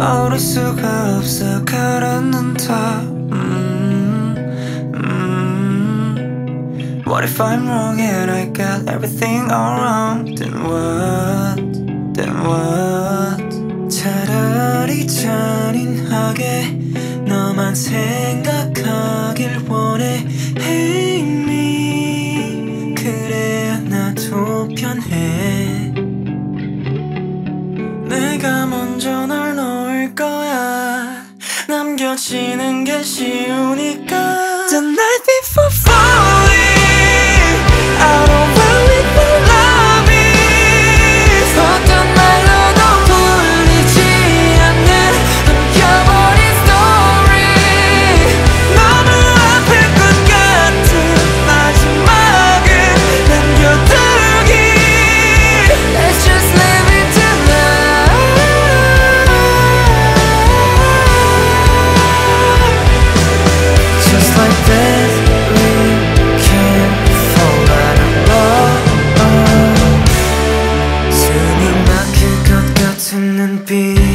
떠오를 수가 없어 가라앉는 탑. What if I'm wrong and I got everything all wrong? Then what? Then what? 차라리 잔인하게 너만 생각하길 원해. Hey me, 그래야 나도 편해. 내가 먼저 널 놓을 거야. 남겨지는 게 쉬우니까. The night before falling, I don't really love it. 어떤 말로도 풀리지 않는 숨겨버린 story. 너무 아플 것 같은 마지막을 남겨두기. Let's just live it tonight. Just like that we can fall out of love. 숨이 막힐 것 같은 눈빛,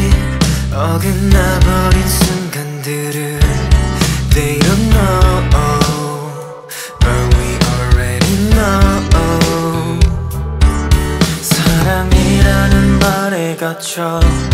어긋나버린 순간들을 They don't know, but we already know. 사랑이라는 말에 갇혀